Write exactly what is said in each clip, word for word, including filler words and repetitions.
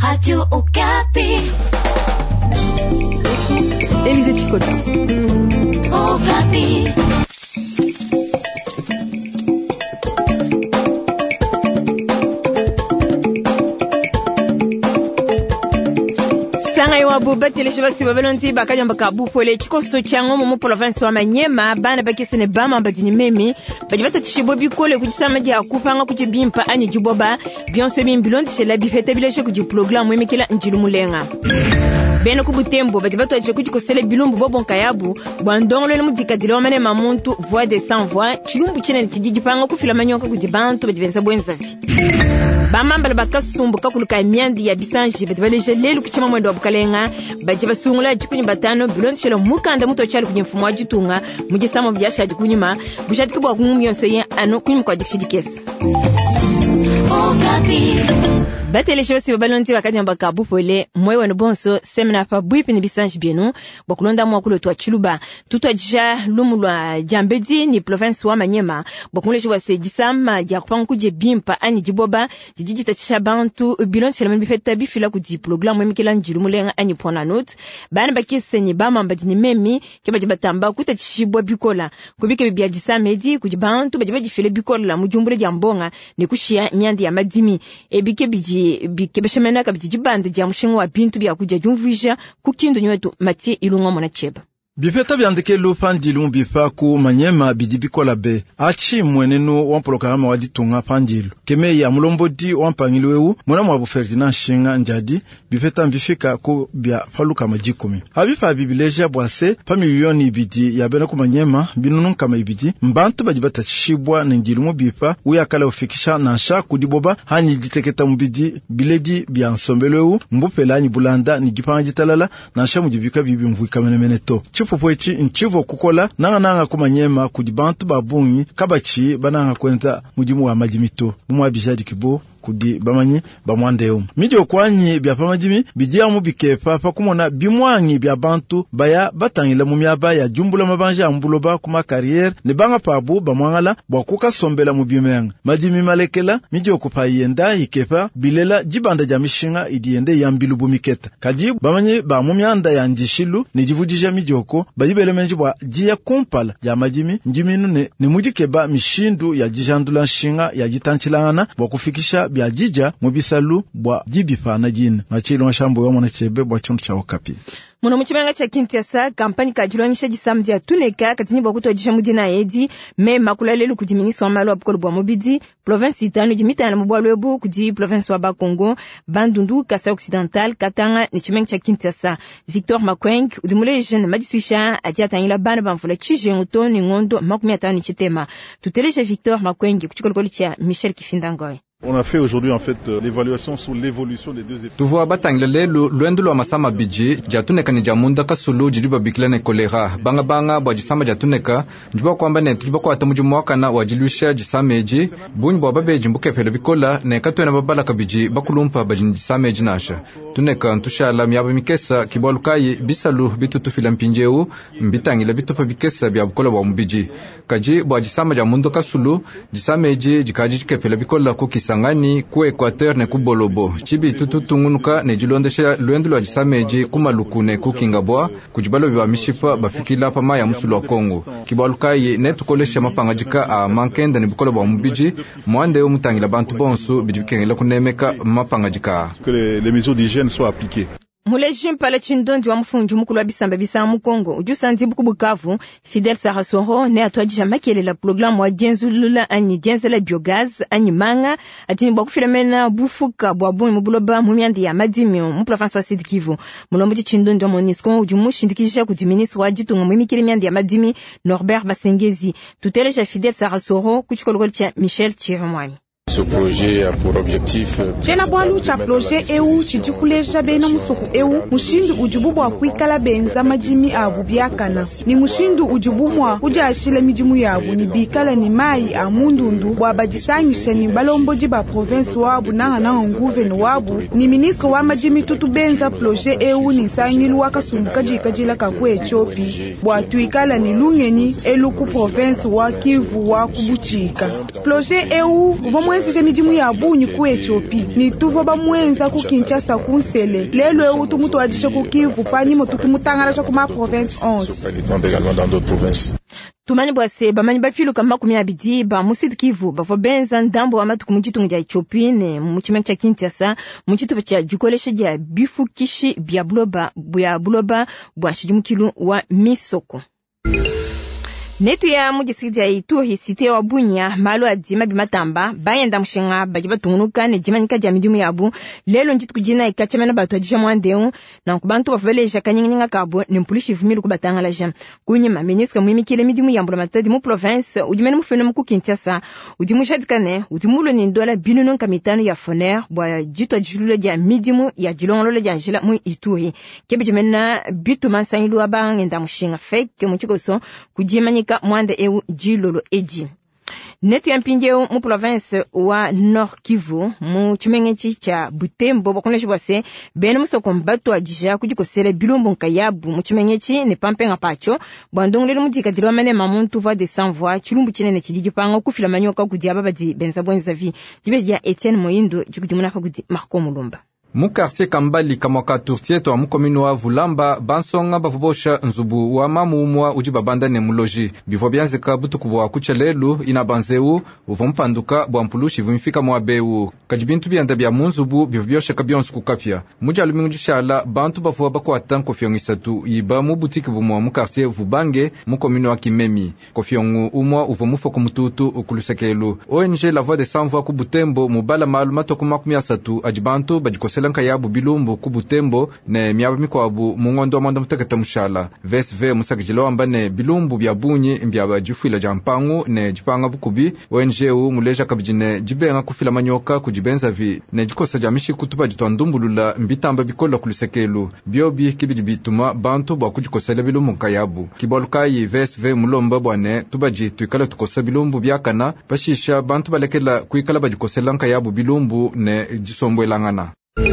Radio Okapi. Elise Chikota. Okapi. Sanga iwa bubati leshe basi babelonti bakaja mbakabu pole chikoso chango mu province wa Manyema bana bakisene bama badini memi bajibata tishibo bikole kujisama ja kupanga kujibimpa anyi jiboba bionse bimbilonti shela bifete bileshe kuji program mwemekela njilu mulenga bene kubutembo bajibata je kujikosele bilumbu bobonka yabu bandongolo le mudikadilo mane mamuntu voix de sans voix chilumbu chene kijijipanga kufila manyoka kujibantu bajibenza bwenzafi bamamba bakasumbuka kuluka myandi ya bisanji badibaleje lelu kuchama mwendo wa bukalenga bajiba sungula jikuni batano bilonti shelo mukanda muto chali kunyimfumo wa jitunga mujisamo byashaje kunyima bushati kubwa kumumyonso ye ano kunyima kwa dikishidikesa Okapi. batele shosi babalonti bakanyamba kabufole mwewe no bonso semina pa bwipi ni bisanji bienu bakulonda mwa kulo twa chiluba tutwajja lumulwa jambedi ni province wa Manyema bakunle shwa se disama ya kupanga kuje bimpa ani jiboba jijiji tatisha bantu bilonti shela mbifeta bifila ku di program mwemikela njilu mulenga ani pona note bana bakisenyi bama mbadini memi ke bajibatamba kutachibwa bikola kubike bibya disamedi kujibantu bajibaji file bikola mujumbule jambonga ni kushia nyandi ya madimi ebike biji bikebeshemena kabijibande ja mushingo wa bintu bya kujya jumvisha kukindo nyetu matie ilunga mona cheba bifeta byandike lupandi lumbifa ku Manyema bidibikola be achi mwenenu wa programa wa ditunga pandilu keme ya mulombodi wa mpangilwewu mwana mwa Ferdinand Shinga njadi bifeta mbifika ku bya faluka majikumi abifa bibileja bwase pa milioni ibidi ya bena ku Manyema binunu kama ibidi mbantu bajibata chibwa n'ngilumu bifa uyakala ufikisha na sha kudiboba hani diteketa mbidi biledi bya nsombelwewu mbupela ni bulanda ni gipanga gitalala na sha mujibika bibi mvuika menemeneto chipopwechi nchivo kukola nanga nanga ku Manyema kudibantu babunyi kabachi bananga kwenta mudimu wa majimito bumwa bijadi kibo kudi bamanyi bamwandeo midio kwanyi bya pamajimi bidia mu bikefa pa kumona bimwanyi bya bantu baya batangila mu myaba ya jumbula mabanja ambuloba kuma carrière ne banga pabu bamwangala bwakuka sombela mu bimenga majimi malekela midio kupayenda ikefa bilela jibanda ja mishinga idiende yambilu bumiketa kadi bamanyi ba mu myanda ya njishilu ne jivudija midioko bayibele menji bwa jia kumpala ya majimi njiminu ne, ne mujikeba mishindu ya jijandula shinga ya jitanchilana bwakufikisha bya jija mubisalu bwa jibifana jina machilo mashambo wa mwana chebe bwa chonto cha Okapi. Muno muchimanga cha Kinshasa kampani kajulanyisha jisamdi ya tuneka katini bwa kutojisha mudina edi me makulalelu kujiminisi wa malo wa bukolu bwa mubidi province itanu jimita na mubwa lwebu kudi province wa Bakongo Bandundu Kasa Occidental Katanga ni chimanga cha Kinshasa Victor Makweng udimule jene madisuisha ati atangila bana bamfula chije nguto ni ngondo makumi atani chitema tuteleje Victor Makweng kuchikolikoli cha Michel Kifindangoy. On a fait aujourd'hui en fait euh, l'évaluation sur l'évolution des deux épisodes. Tuvo batangile lelu luendu lwa masama biji jatuneka ni jamunda kasulu jidiba bikila ne kolera banga banga bwa jisama jatuneka njiba kwamba ne tujiba kwa atamuju mwaka na wajilusha jisameji bunyi bwa babe jimbuke pele bikola ne katwe na babala kabiji bakulumpa bajini jisameji nasha tuneka ntushala miyaba mikesa kibalukayi bisalu bitutu fila mpinjeu mbitangile bitupa bikesa bya bukola bwa mbiji kaji bwa jisama jamunda kasulu jisameji jikaji jikepele bikola kukisa ngani ku Equateur ne kubolobo chibi tututungunuka ne jilondesha luendu lwa jisameji kumalukune kukingabwa kujibalo biba mishipa bafikila pama ya musulu wa Kongo kibalukayi ne tukolesha mapangajika a mankenda ne bukolo bwa mubiji mwande yo mutangila bantu bonso bidibikengela kunemeka mapangajika que les, les mesures d'hygiène soient appliquées. Mule jimpala chindondi wa mfunju mukulu wa bisamba bisa mu Kongo ujusa nzibu kubukavu Fidel Sarasoro ne atwajija makele la programu wa jenzulula anyi jenzela biogaz anyi manga atini bwa kufilemena bufuka bwa buni mubuloba mu myandi ya madimi mu province wa Sud Kivu mulombo chindondi wa Monisco ujumushindikisha kudiminisi wa jitunga mu mikili myandi ya madimi Norbert Basengezi tuteleja Fidel Sarasoro kuchikolokoli cha Michel Chiremwami. Ce projet a pour objectif Jena bwalu cha projet E U chijikuleja bena musuku E U mushindu ujubu bwa kwikala benza majimi abu byakana ni mushindu ujubumwa ujashile mijimu yabu ni bikala ni mai amundundu bwa bajisanyisha ni balomboji ba province wabu nanga nanga nguveni wabu ni ministre wa majimi tutu benza projet E U ni sangilu wakasumbuka jikajila kakwe chopi bwa tuikala ni lungeni eluku province wa Kivu wa kubuchika projet E U ubomu mwezi je midimu ya bunyi ku Ethiopia ni tuva ba mwenza ku Kinshasa kunsele lelo eu tumutu adishe ku Kivu pani mo tutumutangala sha kuma province onze tumani bwase bamanyi bafilu kama makumi abidi ba musidi Kivu bafo benza ndambo wa matu kumujitu nja Ethiopia ne muchimeka cha Kinshasa muchitu cha jukolesha ja bifukishi bya buloba bya buloba bwa shijimukilu wa Misoko. Netu ya mujisikiti ya Ituri site wa Bunya malo adima bimatamba bayenda mushinga bajiba tungunuka ne jimanyika ja midimu yabu lelo njitu kujina ikachemena batu ajisha mwandeu na kubantu bafuveleja kanyinga kabo nimpulishi vumilu kubatanga laja kunyima ministra muimikile midimu yambula matadi mu province ujimene mufene muku Kinshasa udimu shadikane udimulo ni ndola binunon kamitano ya foner bwa jitu ajulule ja midimu ya jilongolo ja njila mu Ituri kebe jimena bitu mansanyilu abangenda mushinga fake muchikoso kujimanyika mwande eu jilolo eji netu ya mpingeo mu province wa Nord Kivu mu chimengechi cha Butembo bakonesha bwase bene musoko mbatu ajija kujikosele bilumbu nkayabu mu chimengechi ne pampenga pacho bwandongolele mudika dilwa mane mamuntu va de sans voix chilumbu chinene chijipanga kufila manyoka kudi ababadi benza bwenza vi jibeja Etienne Moindo jikujumuna fa kudi Marco Mulumba mu quartier Kambali kamwaka tourtier to mu commune wa Vulamba bansonga bavubosha nzubu wa mamumwa ujibabanda ne muloji bivyo byanzeka butuku bwa kuchelelu inabanzeu uvompanduka bwa mpulushi vumifika mwa beu kajibintu byanda bya munzubu bivyo byosha kabyonsu kukapya muja lumingu jishala bantu bavuwa bakwata nkofyongu isatu iba mu butiki bumwa mu quartier Vubange mu commune wa Kimemi kofyongu umwa uvomufo kumututu ukulusekelu O N G La Voix des Sans Voix ku Butembo mubala maluma to kumakumi asatu ajibantu bajikose lanka yabu bilumbu ku Butembo ne myaba mikwabu mungondo amanda mutakata mushala V S V musakijilo ambane bilumbu bya bunyi mbyaba jufila jampangu ne jipanga bukubi O N G u muleja kabijine jibenga kufila manyoka kujibenza vi ne jikosa jamishi kutuba jitwandumbulula mbitamba bikola kulisekelu biobi kibidi bituma bantu bwa kujikosela bilumbu kayabu kibalukayi V S V mulomba bwane tubaji tuikala tukosa bilumbu byakana bashisha bantu balekela kuikala bajikosela nkayabu bilumbu ne jisombwelangana.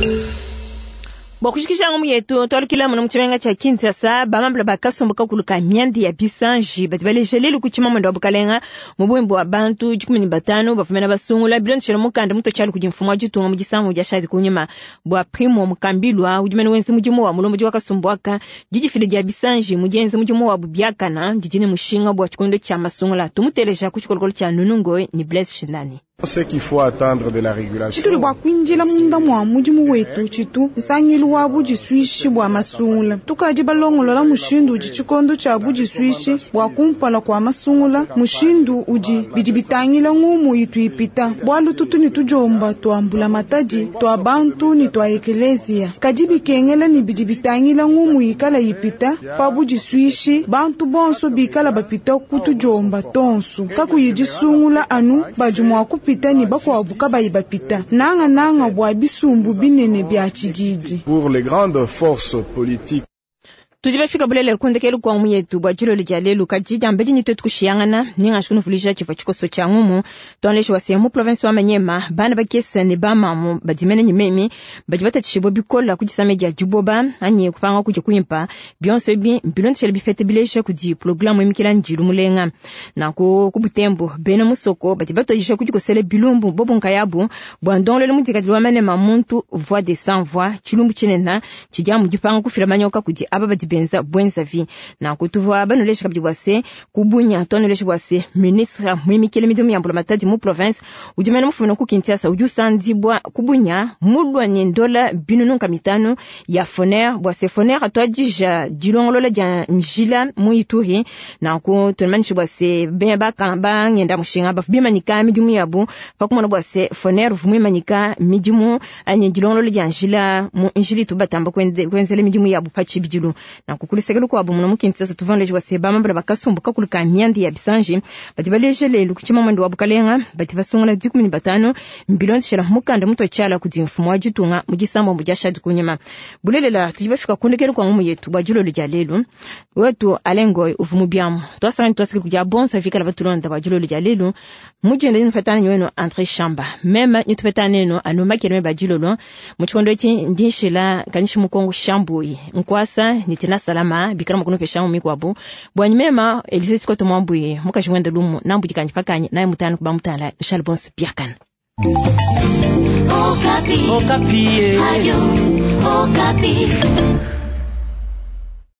Bokushikisha ngumu yetu tolukila muno mchimenga cha Kinshasa bamambla bakasomboka kuluka myandi ya bisanji batibalejelelu kuchima mwendo wabukalenga mubwimbo wa bantu jikumi ni batano bafumena basungula bilon shelo mukanda muto chalu kujimfumu wajitunga mujisamu ujashadi kunyima bwa primo mukambilwa ujimene wenzi mujimu wa mulombo jiwaka sumbuaka jijifide ya bisanji mujenzi mujimu wa bubiakana jijine mushinga bwa chikondo cha masungula tumuteleja kuchikolokolo cha nunungo ni Blaise Shindani. C'est qu'il faut attendre de la régulation. Chituli bwa kwinjila munda mwa mujimu wetu chitu nsanyilu wa buji swishi bwa masungula tukaji balongolo la mushindu uji chikondo cha buji swishi bwa kumpala kwa masungula mushindu uji bidibitangila ngumu itu ipita bwalu tutu ni tujomba tuambula mataji tua bantu ni tua ekelezia kajibi kengela ni bidibitangila ngumu ikala ipita pa buji swishi bantu bonso bikala bapita kutujomba tonsu kaku yiji sungula anu bajumwa kupita ni bako wabuka bayibapita nanga nanga bwa bisumbu binene bya chijiji pour les grandes forces politiques. Tujibafika bulele kundekelu kwa umu yetu bwa jilo lijalelu kajija mbeji nitetu kushiyangana ninga shkunu fulisha chifa chikoso cha ngumu tuanleshi wa sehemu province wa Manyema bana bakese ni bamamu badimene nyimemi bajibata chishibo bikola kujisameja juboba anye kupanga kuje kuimpa bionso bi bilonti shele bifete bilesha kudi programu imikila njilu mulenga na ku kubutembo bena musoko bajibata jisha kujikosele bilumbu bobo nkayabu bwandongo lele mudikadilwa Manyema muntu Voix des Sans Voix chilumbu chinena chijamu jipanga kufila manyoka kudi aba benza bwenza vi na kutuva banolesha kabjibwase kubunya tonolesha bwase ministre mwimikele midimu yambula matadi mu province ujimene mufuna ku Kinshasa ujusandibwa kubunya mulwa ni ndola binunu kamitano ya foner bwase foner atwajija jilongolola ja njila mu Ituri na ku tonmanisha bwase beba kamba ngenda mushinga bafubima nika midimu yabu fakumona bwase foner vumimanyika midimu anye jilongolola ja njila mu njili tubatamba kwenzele midimu yabu pachi bidilu na kukulisegelu kwa bumu mu Kinshasa tuvanleje waseba mambra bakasumbuka kuluka myandi ya bisanji batibaleje lukuchima mwendo wabukalenga batibasungula dikumi ni batano mbilon shela mukanda muto chala kudimfumu wajitunga mugisamba mujashadi kunyema bulelela tujibafika kundekelu kwa ngumu yetu bwajulo lijalelu wetu alengo uvumu byamu twasanga twasiki kujya bonsa fika labatulonda bwajulo lijalelu mujende nfatana nyweno entre chamba mema nyitupetana neno anoma keleme bwajulo lo muchikondo eki ndishila kanishi mukongo shambuyi nkwasa nitina salama bikara mukuno pesha mu kwabo bwanyimema Elise Scott Mwambuye mukashwenda lumu nambu jikanjipakanye naye mutano kuba mutala shalbons biakan Okapi. Okapi. Radio Okapi.